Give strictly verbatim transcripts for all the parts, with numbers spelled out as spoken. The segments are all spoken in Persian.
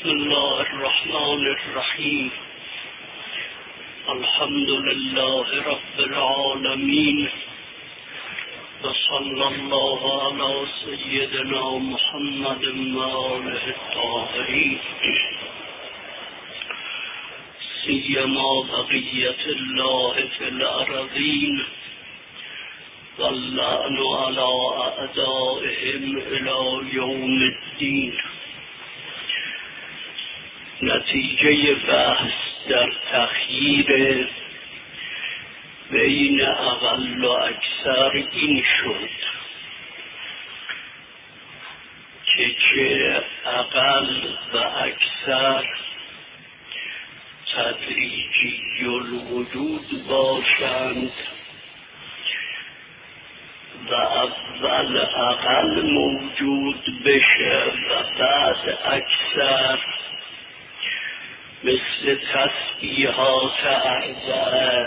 بسم الله الرحمن الرحیم. الحمد لله رب العالمین و صلی الله علی سیدنا محمد و آله الطاهرین، سیما بقیت الله فی الارضین واللعن علی اعدائهم الی یوم الدین. نتیجه بحث در تخییر بین اقل و اکثر این شد که چه اقل و اکثر تدریجی الوجود باشند و اول اقل موجود بشه و بعد اکثر، مثل تسبیحات اربعه،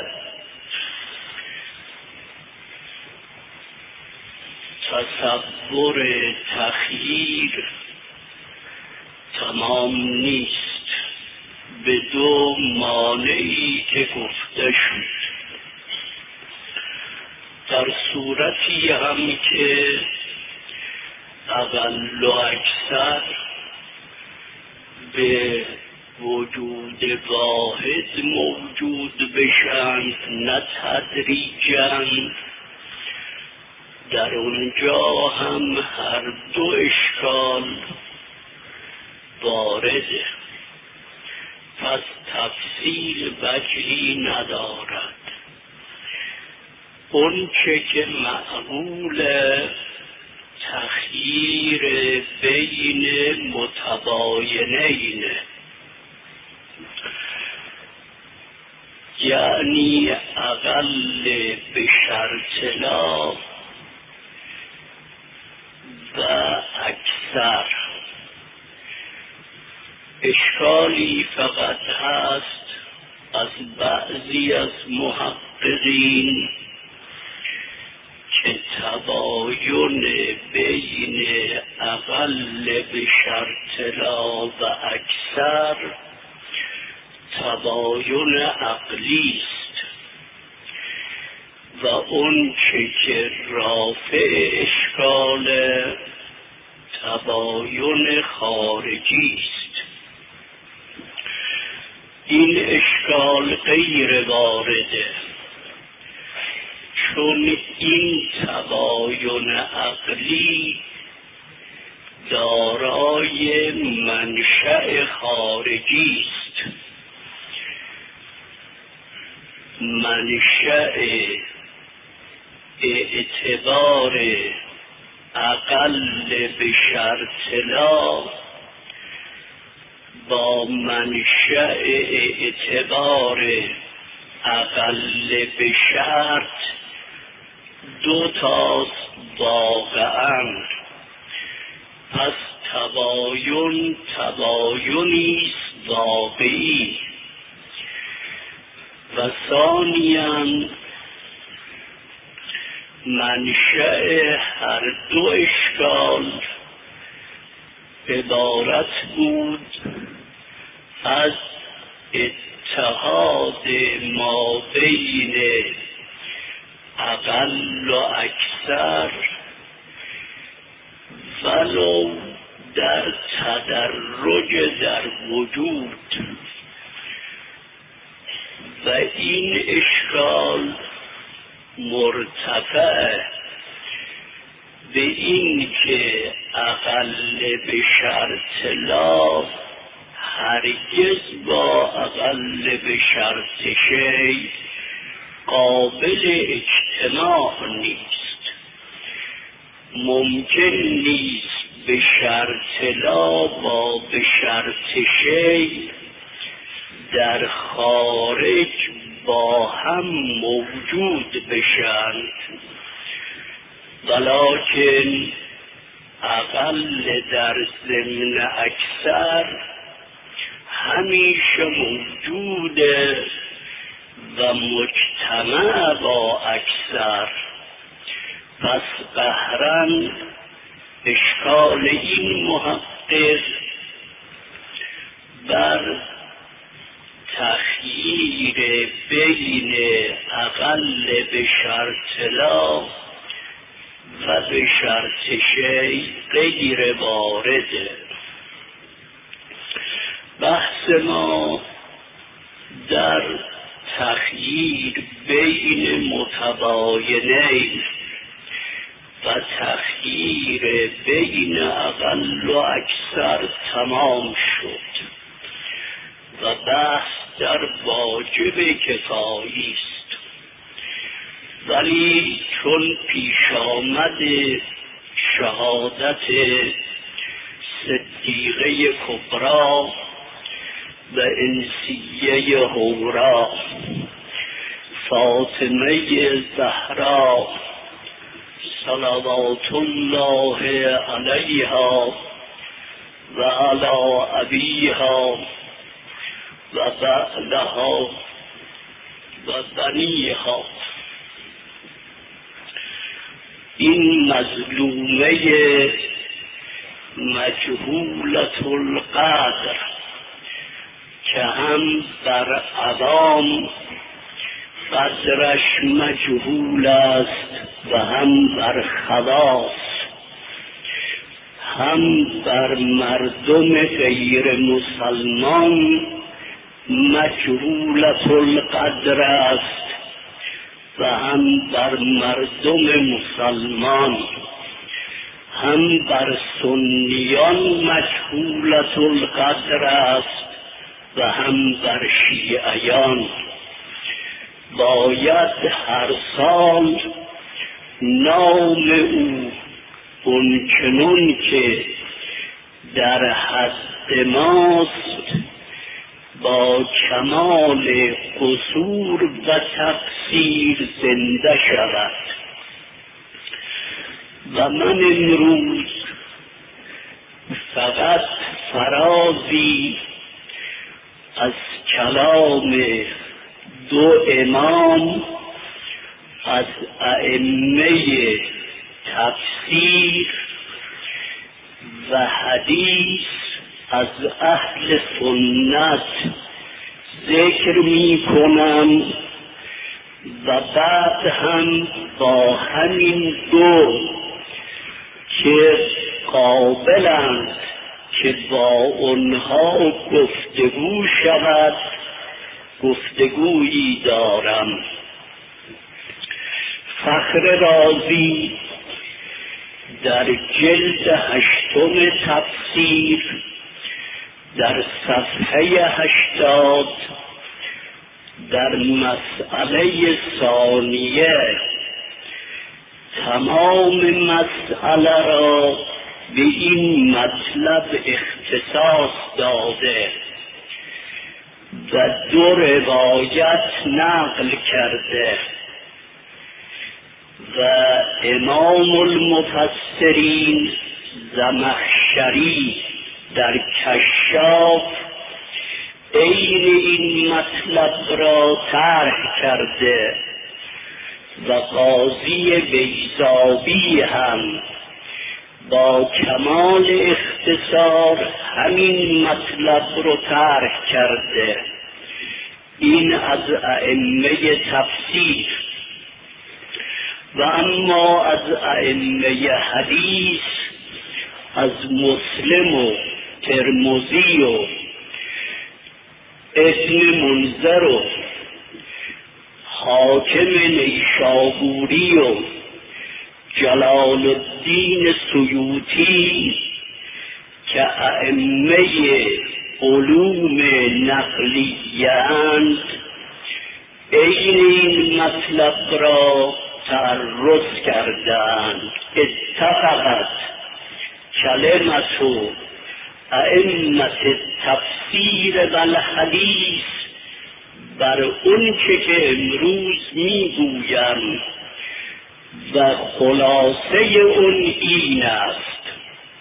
تصور تخییر تمام نیست به دو مانعی که گفته شد. در صورتی هم که اقل و اکثر به وجود واحد موجود بشند نه تدریجاً، در اونجا هم هر دو اشکال وارده، پس تفصیل وجهی ندارد. اون چه که معقول تخییر بین متباینین، یعنی اقل به شرط لا و اکثر. اشکالی فقط هست از بعضی از محققین که تباین بین اقل به شرط لا و اکثر تباین عقلی است و اون چه که رافع اشکال تباین خارجی است. این اشکال غیر وارده، چون این تباین عقلی دارای منشأ خارجی است. منشأ اعتبار اقل به شرط لا با منشأ اعتبار اقل به شرط دو تاست واقعا. پس تباین تباینیست واقعی و ثانیاً منشأ هر دو اشکال عبارت بود از اتحاد ما بین اقل و اکثر، ولو در تدرج در وجود. و این اشکال مرتفع به این که اقل به شرط لا هرگز با اقل به شرط شی قابل اجتماع نیست. ممکن نیست به شرط لا با به شرط شی در خارج با هم موجود بشند، ولکن اقل در ضمن اکثر همیشه موجوده و مجتمع با اکثر. پس قهرن اشکال این محقق در تخییر بین اقل به شرط لا و به شرط شی غیر وارده. بحث ما در تخییر بین متباینین و تخییر بین اقل و اکثر تمام شد و بحث در واجب کفایی است. ولی چون پیش آمد شهادت صدیقه کبری و انسیه هورا فاطمه زهرا صلوات الله علیها و علی ابیها و بعلها و بنیها، این مظلومه مجهولة القدر که هم بر عوام قدرش مجهول است و هم بر خواص، هم بر مردم غیر مسلمان مجهولة القدر است و هم بر مردم مسلمان، هم بر سنیان مجهولة القدر است و هم بر شیعیان. باید هر سال نام او اونچنون که در حد ماست با کمال قصور و تفسیر زنده شود. و من امروز فقط فرازی از کلام دو امام از ائمه تفسیر و حدیث از اهل سنت ذکر می کنم و بعد هم با همین دو که قابلند که با اونها گفتگو شود گفتگویی دارم. فخر رازی در جلد هشتم تفسیر در صفحه هشتاد در مسئله ثانیه تمام مسئله را به این مطلب اختصاص داده و دو روایت نقل کرده و امام المفسرین زمخشری در کشاف عین این مطلب را طرح کرده و قاضی بیضاوی هم با کمال اختصار همین مطلب رو طرح کرده. این از ائمه تفسیر. و اما از ائمه حدیث از مسلم و ترمذی و ابن منذر و حاکم نیشابوری و جلال الدین سیوطی که ائمه علوم نقلیه اند این این مطلب را تعرض کردند. اتفقت کلمت ائمه التفسیر و الحدیث بر اون که امروز میگویم و خلاصه اون این است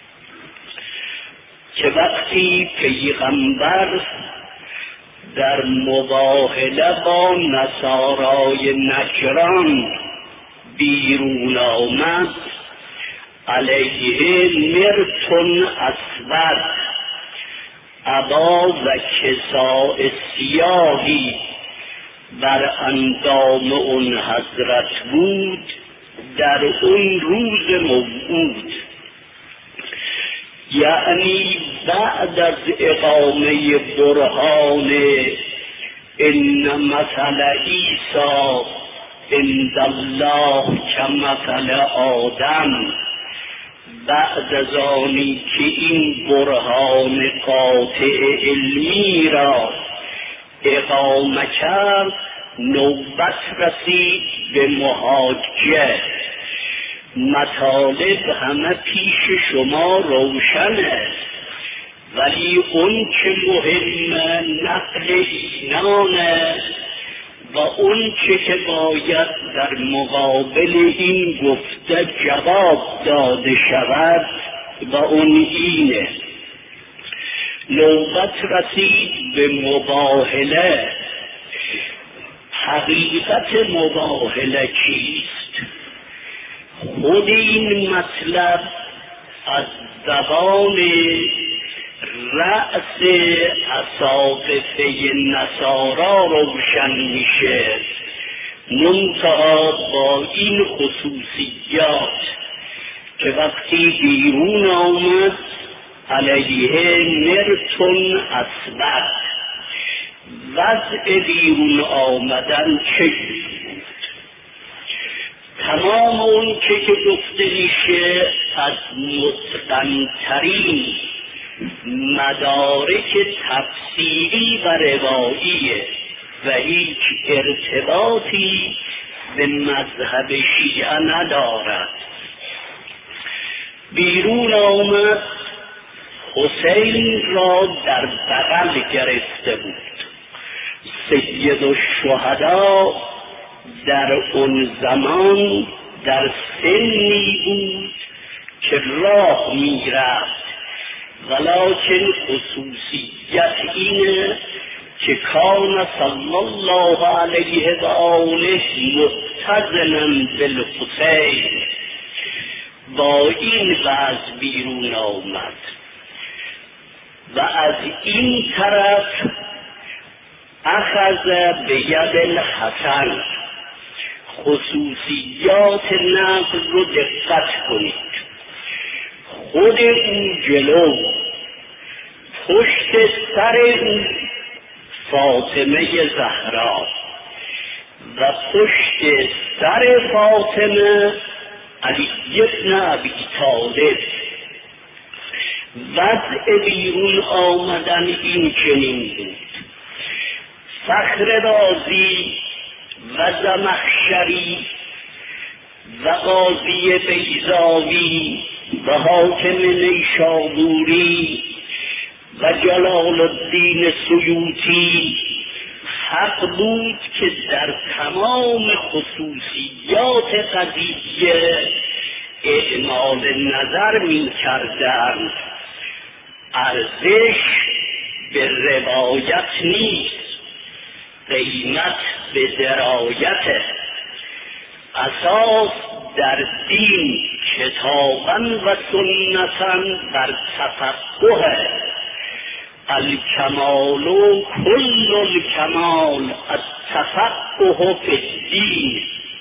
که وقتی پیغمبر در مباهله با نصارای نجران بیرون آمد علیه مرتون اسود عبا و کساء سیاهی بر اندام اون حضرت بود در اون روز موعود، یعنی بعد از اقامه برهان ان مثل عیسی عند الله کمثل آدم، بعد از آنی که این برهان قاطع علمی را اقامه کرد، نوبت رسید به محاجه. مطالب همه پیش شما روشنه، ولی اون که مهمه نقل اینانه و اون چه که باید در مقابل این گفته جواب داده شود و اون اینه. نوبت رسید به مباهله. حقیقت مباهله چیست؟ خود این مطلب از زبان رأس اساقفه نصارا روشن میشه، منتها با این خصوصیات که وقتی بیرون آمد علیه نرتون اصبر. وضع بیرون آمدن چه بود؟ تمام اون که که گفته میشه از متقن‌ترین مدارک تفسیری و رواییه و هیچ ارتباطی به مذهب شیعه ندارد. بیرون آمد، حسین را در بغل گرفته بود. سید الشهدا در اون زمان در سنی بود که راه می رفت، ولکن خصوصیت اینه که کان صلی الله علیه و آله متزنا بالحسین. با این وضع بیرون آمد و از این طرف اخذ به ید الحسن. خصوصیات نقل رو دقت کنید. خود این جلو، پشت سر این فاطمه زهرا و پشت سر فاطمه علی ابن ابی طالب. وضع بیرون آمدن این چنین بود. فخر رازی و زمخشری و قاضی بیضاوی و حاکم نیشابوری و جلال الدین سیوطی حق بود که در تمام خصوصیات قضیه اعمال نظر می کردند. ارزش به روایت نیست، قیمت به درایت. اساس در دین کتابا و سنتا بر تفقه. الکمال کل الکمال التفقه فی الدین.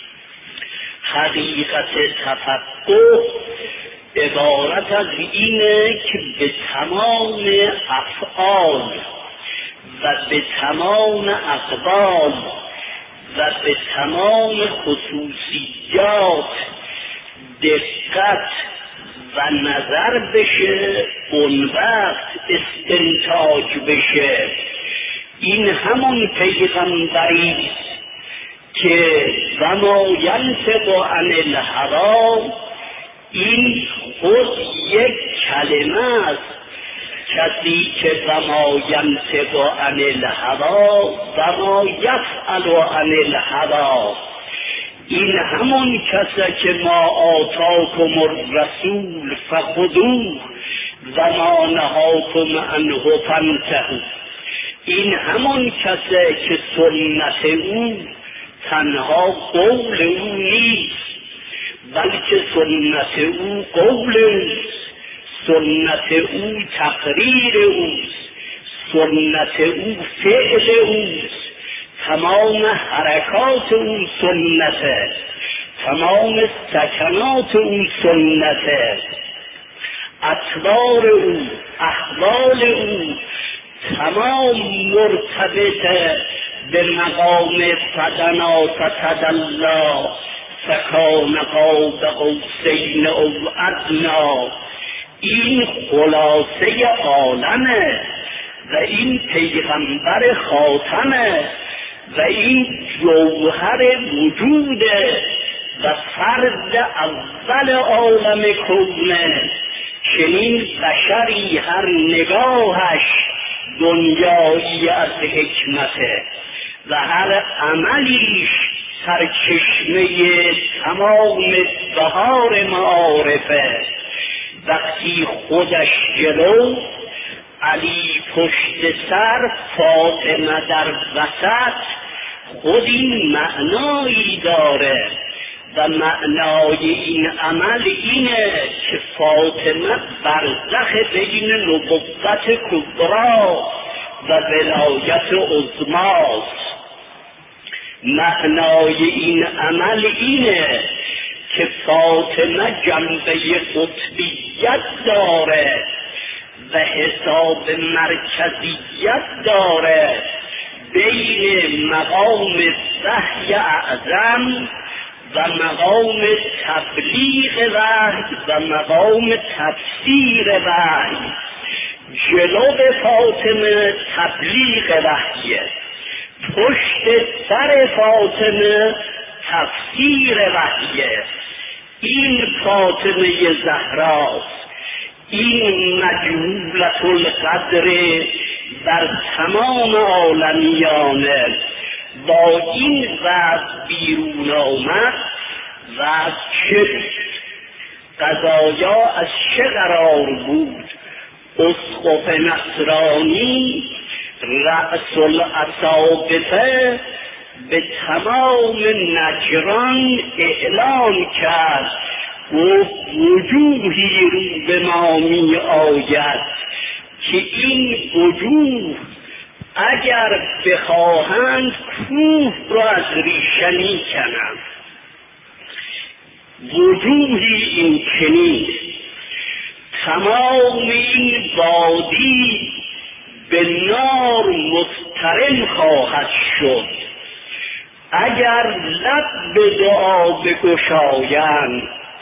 حقیقت تفقه عبارت از اینه که به تمام افعال و به تمام اقوال و به تمام خصوصیات دقت و نظر بشه، اون وقت استنتاج بشه. این همون پیغمبری که و ما ینطق عن الهوی، این خود یک کلمه است. کسی که و ما ینطق عن الهوی و ما یفعل عن الهوی، این همون کسی که ما آتاکم الرسول فخذوه و ما نهاکم عنه فانتهوا. این همون کسی که سنت او تنها قول او نیست، بلکه سنت او قول اوست، سنت او تقریر اوست، سنت او فعل اوست، تمام حرکات او سنته، تمام سکنات او سنته، اطوار او، احوال او تمام مرتبط به مقام فدنا فتدلی فکان قاب قوسین او ادنی. این خلاصه عالمه و این پیغمبر خاتمه و این جوهر وجوده و فرد اول عالم کونه. چنین بشری هر نگاهش دنیایی از حکمته و هر عملیش سرچشمه تمام بهار معارفه. وقتی خودش جلو، علی پشت سر، فاطمه در وسط، خود این معنایی داره و معنای این عمل اینه که فاطمه برزخ بین نبوت کبرا و ولایت عظماست. معنای این عمل اینه که فاطمه جنبه قطبیت داره و حساب مرکزیت داره بین مقام وحی اعظم و مقام تبلیغ وحی و مقام تفسیر وحی. جلو فاطمه تبلیغ وحیه، پشت سر فاطمه تفسیر وحیه. این فاطمه زهراست، این مجهولة القدر در تمام عالمیانه. با این وضع بیرون آمد و از چه قضایا از چه قرار بود؟ اسقف نصرانی رأس الاصابته به تمام نجران اعلان کرد، گفت وجوهی رو به ما می آید که این وجوه اگر بخواهند کوه را از ریشه می کنند. وجوهی این چنین، تمام این وادی به نار مضطرم خواهد شد. اگر لب به دعا بگشایند،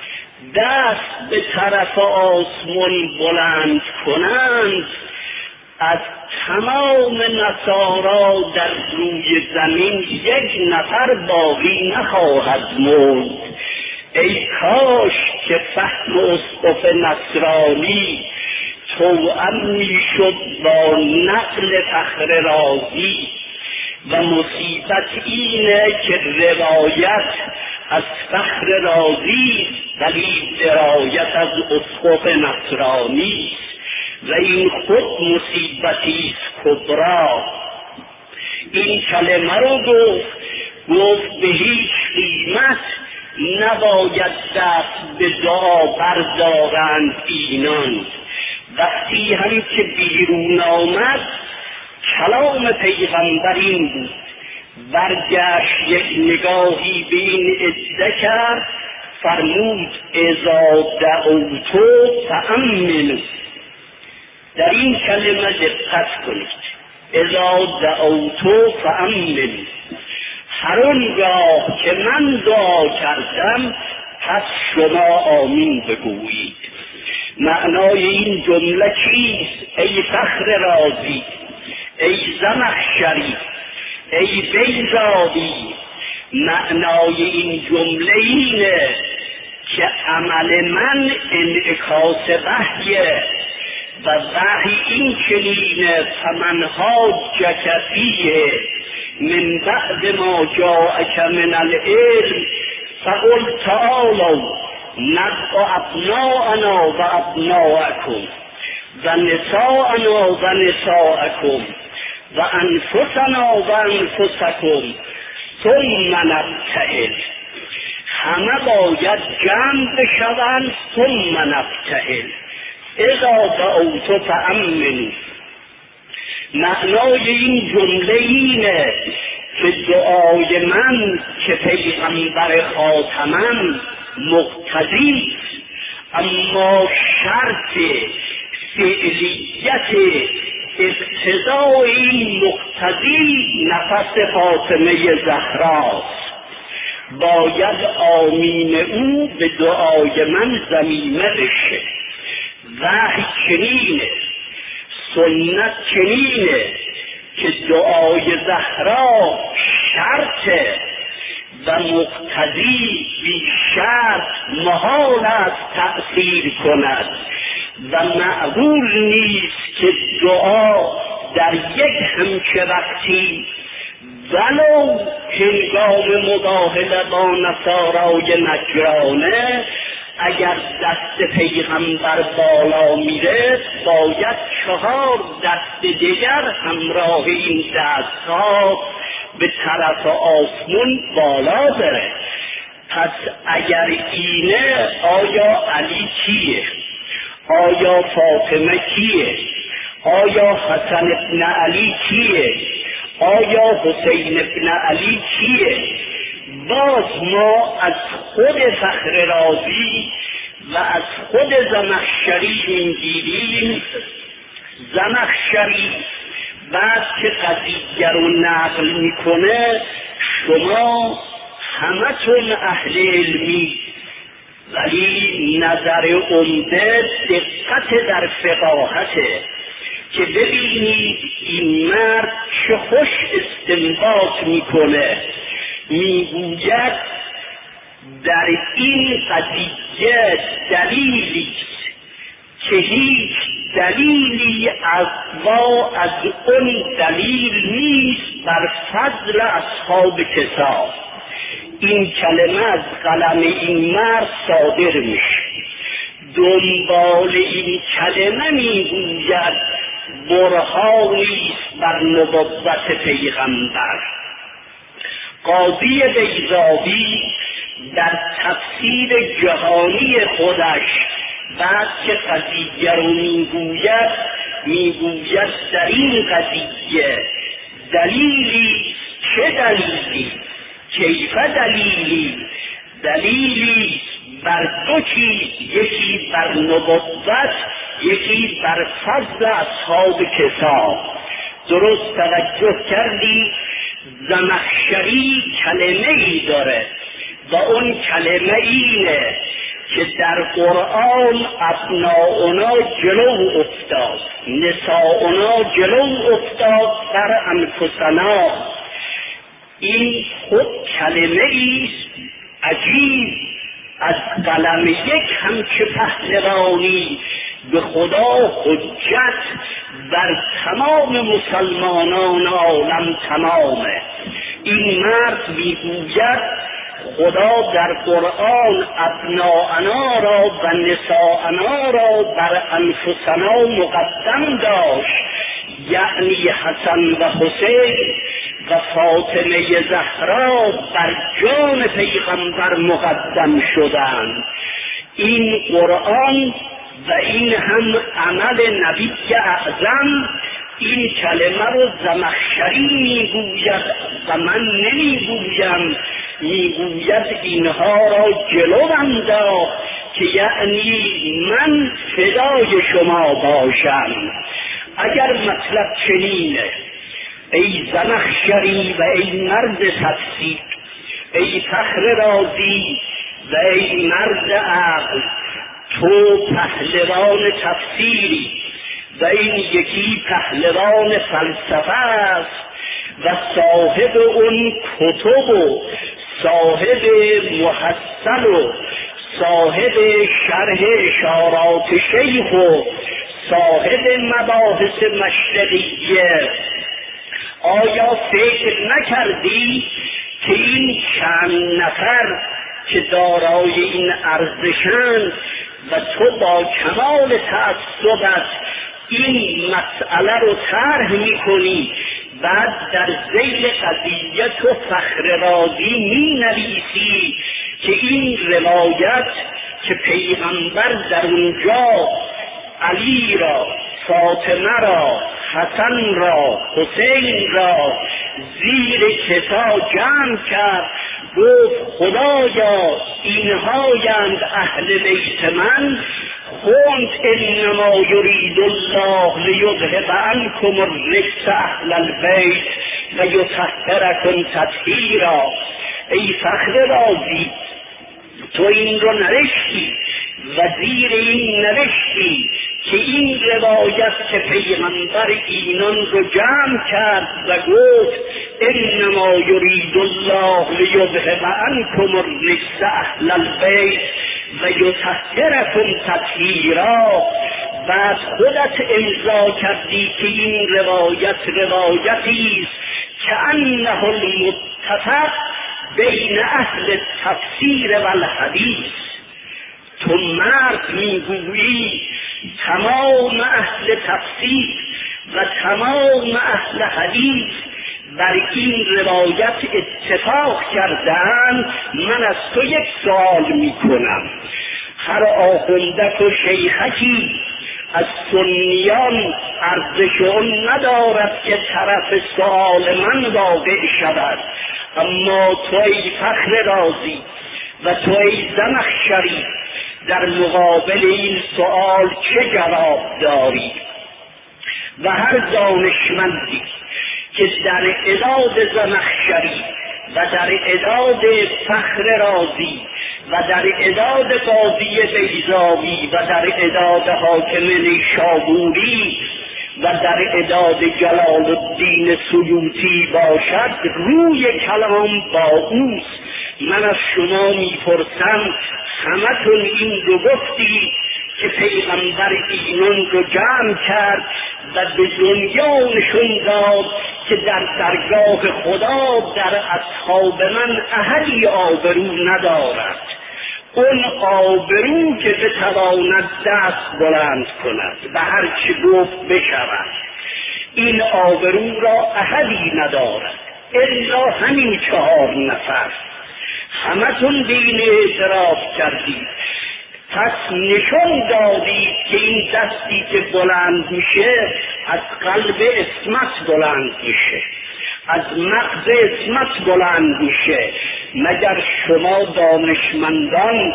دست به طرف آسمان بلند کنند، از تمام نصارا در روی زمین یک نفر باقی نخواهد موند. ای کاش که فهم اسقف نصرانی توأم میشد با نقل فخر رازی. و مصیبت اینه که روایت از فخر رازی ولی درایت از اسقف نصرانی و این خود مصیبتی کبرا. این کلمه رو گفت گفت به هیچ قیمت نباید دست به دعا بردارند اینان. وقتی هم که بیرون آمد کلام پیغمبر این بود، برگشت یک نگاهی به این عده کرد، فرمود اذا دعوتو فامنوا. در این کلمه دقت کنید، اذا دعوتو فامنوا، هر آنگاه که من دعا کردم پس شما آمین بگویید. معنای این جمله چیست؟ ای فخر رازی، ای زمخشری، ای بیضاوی، معنای این جمله اینه که عمل من انعکاس وحیه و وحی این چنینه فمن حاجک فیه من بعد ما جاءک من العلم فقل تعالوا ندع ابناءنا و ابناءکم و نساءنا و نساءکم و انفسنا و انفسکم ثم نبتهل. همه باید جمع بشوند ثم نبتهل. اذا دعوت فامنوا. معنای این جمله اینه که دعای من که پیغمبر خاتمم مقتضی، اما شرط فعلیت اقتضای این مقتضی نفس فاطمه زهراست. باید آمین او به دعای من ضمیمه بشه. وحی چنینه، سنت چنینه که دعای زهرا شرطه و مقتضی بی شرط محال است تأثیر کند و معقول نیست که دعا در یک همچه وقتی ولو هنگام مباهله با نصارای نجرانه اگر دست پیغمبر بالا میره باید چهار دست دیگر همراه این دستها به طرف آسمون بالا بره. پس اگر اینه آیا علی کیه؟ آیا فاطمه کیه؟ آیا حسن ابن علی کیه؟ آیا حسین ابن علی کیه؟ باز ما از خود فخر رازی و از خود زمخشری میگیریم. زمخشری بعد که قضیه رو نقل میکنه شما همتون اهل علمی، ولی نظر عمده دقت در فقاهته که ببینید این مرد چه خوش استنباط میکنه. میگوید در این قضیه دلیلی که هیچ دلیلی از ما از اون دلیل نیست بر فضل اصحاب کتاب. این کلمه از قلم این مرد صادر میشه. دنبال این کلمه میگوید برهانی است بر نبوت پیغمبر. قاضی بیضاوی در تفسیر جهانی خودش بعد که قضیه رو میگوید میگوید در این قضیه دلیلی، چه دلیلی؟ کیف دلیلی؟ دلیلی بر دو چیز، یکی بر نبوت یکی بر فضل اصحاب کتاب. درست توجه کردی؟ زمخشری کلمه ای داره و اون کلمه اینه که در قرآن ابناؤنا جلو افتاد، نساؤنا جلو افتاد بر انفسنا. این خود کلمه ایست عجیب از قلم یک همچه پهلوانی به خدا حجت بر تمام مسلمانان عالم تمامه. این مرد میگوید خدا در قرآن ابناءنا را و نساءنا را بر انفسنا مقدم داشت، یعنی حسن و حسین و فاطمه زهرا بر جان پیغمبر مقدم شدند. این قرآن و این هم عمل نبی اعظم. این کلمه رو زمخشری میگوید و من نمیگویم، میگوید اینها را جلو انداخت که یعنی من فدای شما باشم. اگر مطلب چنینه ای زمخشری و ای مرد تفسیر، ای فخر رازی و ای مرد عقل، تو پهلوان تفسیری و این یکی پهلوان فلسفه است و صاحب اون کتب و صاحب محصل و صاحب شرح اشارات شیخ و صاحب مباحث مشرقیه. آیا فکر نکردی که این چند نفر که دارای این ارزشند و تو با کمال تعصبت این مسئله رو طرح میکنی، بعد در ذیل قضیه تو فخر رازی می نویسی که این روایت که پیغمبر در اونجا علی را، فاطمه را، حسن را حسین را زیر کسا جمع کرد، گفت خدایا اینهایند اهل بیت من. خوند انما یرید الله لیذهب عنکم الرجس اهل البیت و یطهرکم تطهیرا. ای فخر رازی، تو این رو نوشتی و زیر این نوشتی که این روایت که پیغمبر اینان رو جمع کرد و گفت انما یرید الله لیذهب عنکم الرجس اهل البیت و یطهرکم تطهیرا. بعد خودت امضا کردی که این روایت روایتی است که انه المتفق بین اهل تفسیر و الحدیث. تو مرد میگویی تمام اهل تفسیر و تمام اهل حدیث بر این روایت اتفاق کردند. من از تو یک سوال میکنم، هر آخوندک و شیخکی از سنیان ارزشون ندارد که طرف سوال من واقع شود، اما تو ای فخر رازی و تو ای زمخشری در مقابل این سوال چه جواب داری؟ و هر دانشمندی که در اداد زمخشری و در اداد فخر رازی و در اداد قاضی بیضاوی و در اداد حاکم نیشابوری و در اداد جلال الدین سیوطی باشد، روی کلام با اوست. من از شما میپرسم، همتون این رو گفتی که پیغمبر اینون رو جمع کرد و به دنیا نشون داد که در درگاه خدا در اصحاب من احدی آبرو ندارد، اون آبرو که بتواند دست بلند کند و هر چی گفت بشود، این آبرو را احدی ندارد الا همین چهار نفر. همتون دین اعتراف کردید، پس نشون دادید که این دستی که بلند میشه از قلب اسمت بلند میشه، از مغز اسمت بلند میشه. مگر شما دانشمندان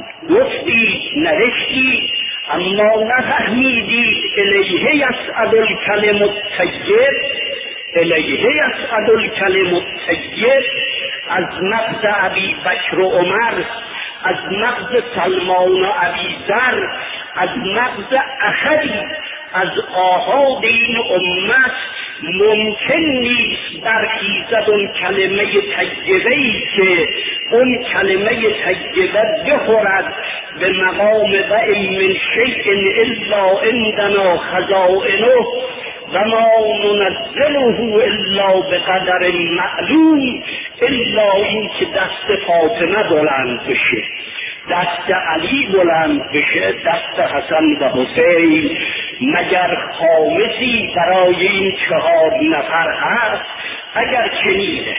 گفتید نوشتید اما نفهمیدید الیه یصعد الکلم الطیب، الیه یصعد الکلم الطیب از مغز ابی بکر و عمر، از مغز سلمان و ابی ذر، از مغز احدی از آحاد این امت ممکن نیست برخیزد اون کلمه طیبه‌ای که اون کلمه طیبه بخورد به مقام و این من شیء الا عندنا خزائنه و ما ننزله الا بقدر معلوم، الا این که دست فاطمه بلند بشه، دست علی بلند بشه، دست حسن و حسین. مگر خامسی برای این چهار نفر هست؟ اگر چنینه،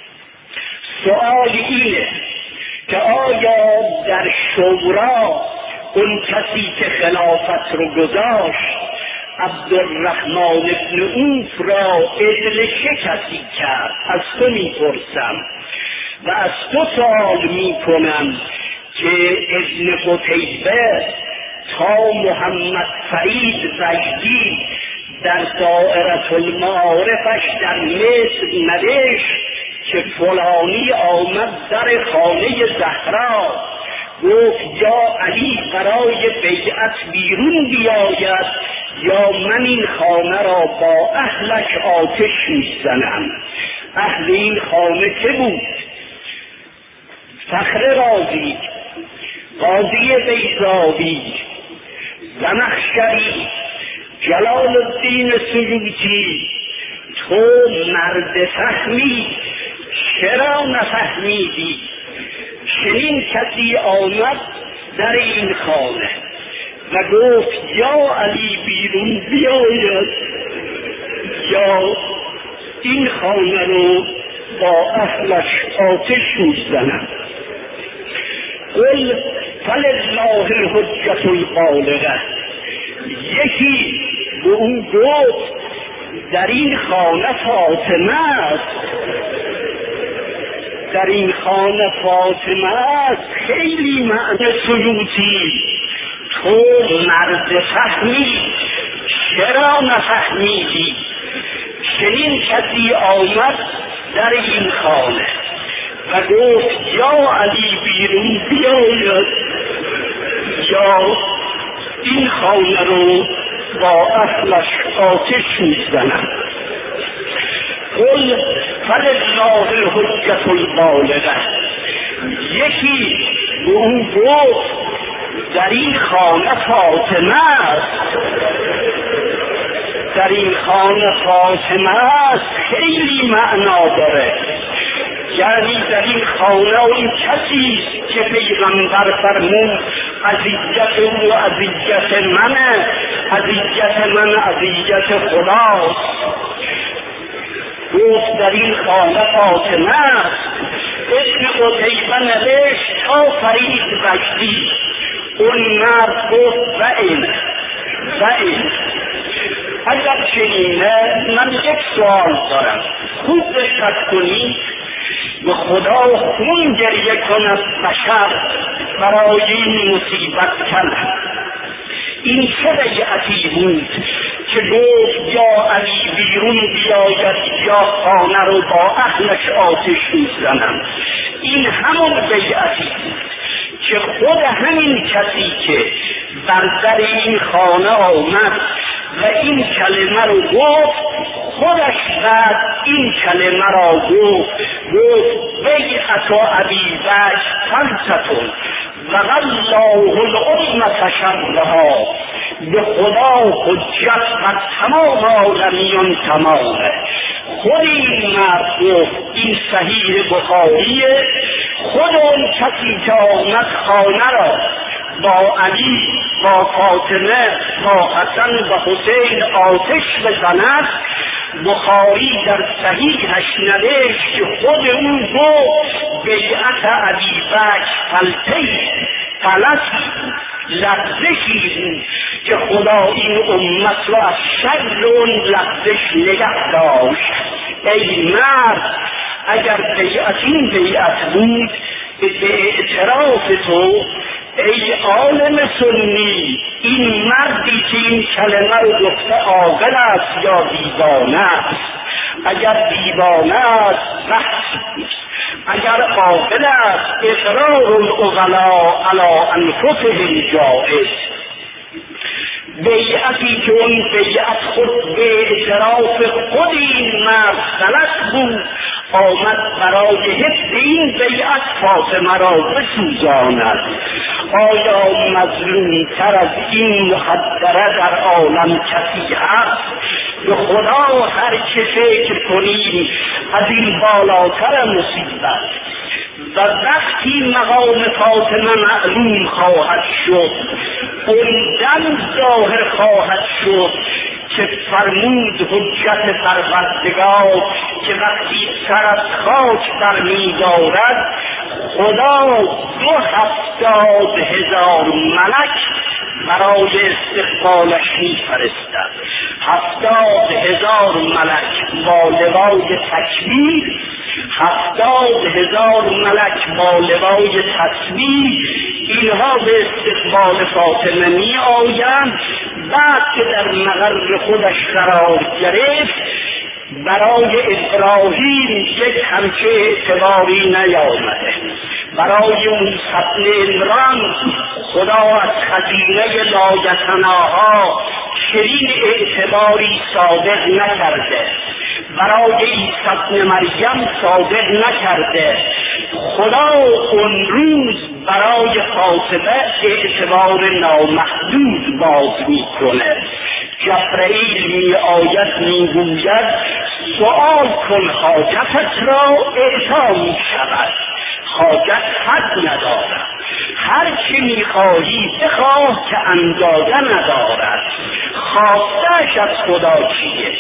سؤال اینه که آیا در شورا اون کسی که خلافت رو گذاشت عبدالرحمن ابن عوف را عدل چه کسی کرد؟ از تو میپرسم و از تو سوال میکنم که ابن قتیبه تا محمد فرید وجدی در دائره المعارفش در مصر نوشت که فلانی آمد در خانه زهرا، گفت یا علی برای بیعت بیرون بیاید یا من این خانه را با اهلش آتش میزنم. اهل این خانه که بود؟ فخر رازی، قاضی بیضاوی، زمخشری، جلال الدین سیوطی. تو مرد فهمی چرا نفهمیدی؟ چنین کسی آمد در این خانه و گفت یا علی بیرون بیاید یا این خانه رو با اهلش آتش میزنم. قل فلله الحجة البالغة. یکی به اون گفت در این خانه فاطمه است، در این خانه فاطمه است. خیلی معنی سلوطی، تو مرد فهمی چرا نفهمیدی؟ چنین کسی آمد در این خانه و گفت یا علی بیرون بیاید، یا این خانه رو با اهلش آتش میزنم. قل فلله الحجة البالغة. یکی به او گفت در این خانه فاطمه است، در این خانه فاطمه است. خیلی معنا داره، یعنی در این خانه اون کسی که پیغمبر فرمود عزیزت او عزیزت منه، عزیزت من عزیزت خداست. گفت در این خانه فاطمه است. ابن قتیبه نوشت تا فرید وجدی. اون مرد گفت و این و این اگر چنینه من یک سوال دارم، خوب دقت کنید. به خدا خون گریه کند بشر برای این مصیبت کن. این چه بیعتی بود که گفت یا علی بیرون بیاید یا خانه رو با اهلش آتش میزنم؟ این همون بیعتی بود که خود همین کسی که بر در این خانه آمد و این کلمه رو گفت، خودش بعد این کلمه را گفت گفت بیعت ابی بکر خمستون و والله الامة شرها. به خدا حجت بر تمام عالمیان تمامه. خود این مرد گفت، این صحیح بخاریه، خود اون کسی که آمد خانه را با علی با فاطمه با حسن و حسین آتش بزند، بخاری در صحیحش نوشت که خود او گفت بیعت ابی بکر فلتی فلتی لغزشی بود که خدا این امت را از شر اون لغزش نگه داشت. ای مرد، اگر بیعت این بیعت بود به اعتراف تو ای عالم سنی، این مردی که این کلمه رو گفته عاقل است یا دیوانه است؟ اگر دیوانه است بحث نیست، اگر عاقل است اقرار العقلاء علی انفسهم جائز. بیعتی که اون بیعت خود به اعتراف خود این مرد غلط بود، آمد برای حفظ این بیعت فاطمه را بسوزاند. آیا مظلوم تر از این مخدره در عالم کسی هست؟ به خدا هر چه فکر کنیم از این بالاتر مصیبت. و وقتی مقام فاطمه معلوم خواهد شد، اون دم ظاهر خواهد شد که فرمود حجت پروردگار که وقتی سر از خاک برمی‌دارد خدا دو هفتاد هزار ملک برای استقبالش می‌فرستد. هفتاد هزار ملک با لوای تکبیر، هفتاد هزار ملک با لوای تسبیح، اینها به استقبال فاطمه می آیند. بعد که در مقر خودش قرار گرفت، برای ابراهیم یک همچه اعتباری نیامده، برای موسی بن عمران خدا از خزینه لایتناها چنین اعتباری صادق نکرده، برای عیسی بن مریم صادق نکرده. خدا اون روز برای فاطمه اعتبار نامحدود باز میکنه. جبرئیل می آید می گوید سؤال کن حاجتت را اعطا می شود. حاجت حد ندارد، هر چی می خواهی بخواه که اندازه ندارد. خواستهش از خدا چیه؟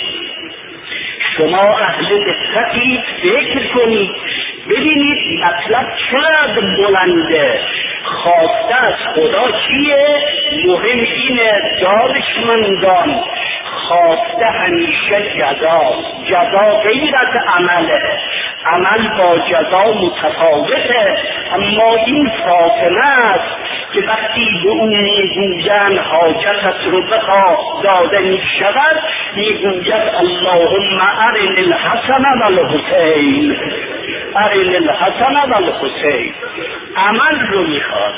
شما اهل دقتی فکر کنید ببینید مطلب چقدر بلنده. خواسته از خدا چیه؟ مهم اینه دانشمندان، خواسته همیشه جزا. جزا غیر از عمله، عمل با جزا متفاوته. اما این فاطمه است که وقتی به اون میگویند حاجتت رو بخواه داده میشود، میگوید اللهم ارن الحسن و الحسین، ارن الحسن و الحسین. عمل رو میخواد.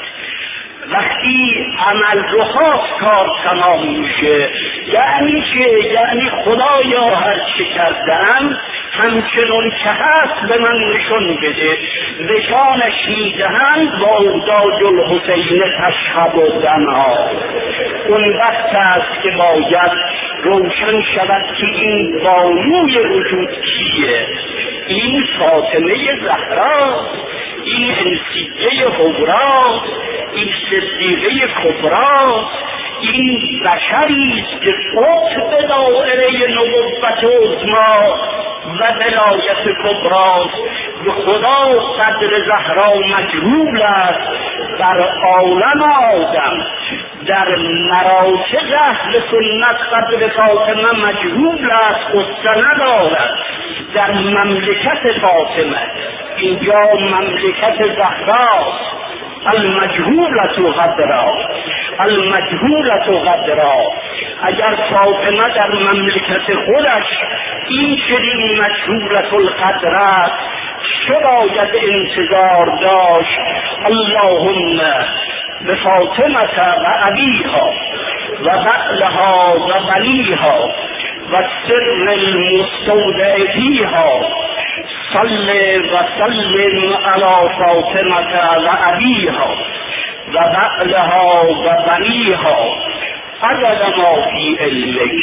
وقتی عمل رو خواست کار تمام میشه. یعنی چه؟ یعنی خدایا هر چه کردم همچنون که هست به من نشون بده. نشانش میدهند با اوداج الحسین تشهب و دمها. اون وقت است که باید روشن شود که این بانوی وجود کیه. این فاطمه زهرا، این انسیه حورا، این صدیقه کبرا، این بشری است که قطب دائره نبوت عظما و ولایت کبراست. به خدا قدر زهرا مجهول است در عالم آدم. در مراتب اهل سنت قدر فاطمه مجهول است، قصه ندارد. در مملکت فاطمه، اینجا مملکت زهراست. المجهولت قدرا، المجهولت قدرا. اگر فاطمه در مملکت خودش این چنین مجهولت القدر است، چه باید انتظار داشت؟ اللهم به فاطمه و ابیها و بعلها و بنیها و سر المستودع فیها صل و سلم علی فاطمه و ابیها و بعلها و بنیها عدد ما فی علمک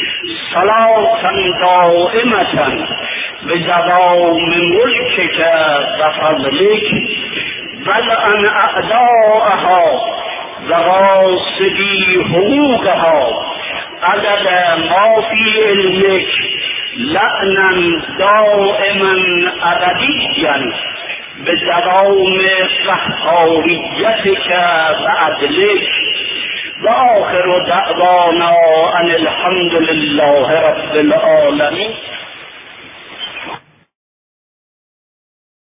صلاة دائمة بدوام ملکک و فضلک بلعن اعداءها و غاصبی حقوقها عدد ما فی علمک لعنا دائما ابدیا به دوام قهاریتک و عدلک و آخر دعوانا ان الحمد لله رب العالمین.